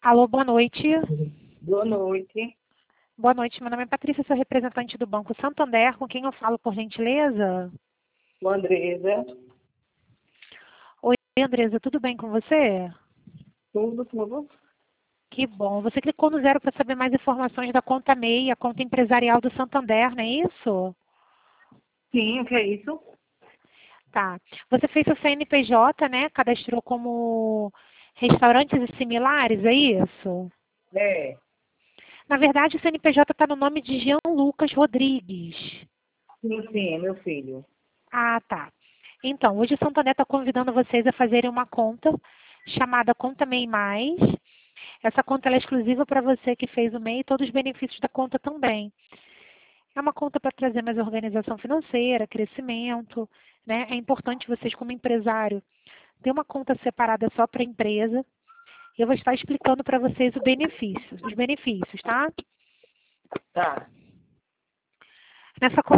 Alô, boa noite. Boa noite. Boa noite, meu nome é Patrícia, sou representante do Banco Santander, com quem eu falo, por gentileza? Boa, Andresa. Oi, Andresa, tudo bem com você? Tudo. Que bom. Você clicou no 0 para saber mais informações da conta MEI, a conta empresarial do Santander, não é isso? Sim, o que é isso? Tá. Você fez o CNPJ, né? Cadastrou como restaurantes e similares, é isso? É. Na verdade, o CNPJ está no nome de Jean Lucas Rodrigues. Sim, é meu filho. Ah, tá. Então, hoje o Santander está convidando vocês a fazerem uma conta chamada Conta MEI Mais. Essa conta ela é exclusiva para você que fez o MEI e todos os benefícios da conta também. É uma conta para trazer mais organização financeira, crescimento, né? É importante vocês, como empresário, ter uma conta separada só para a empresa. Eu vou estar explicando para vocês os benefícios, tá? Tá. Nessa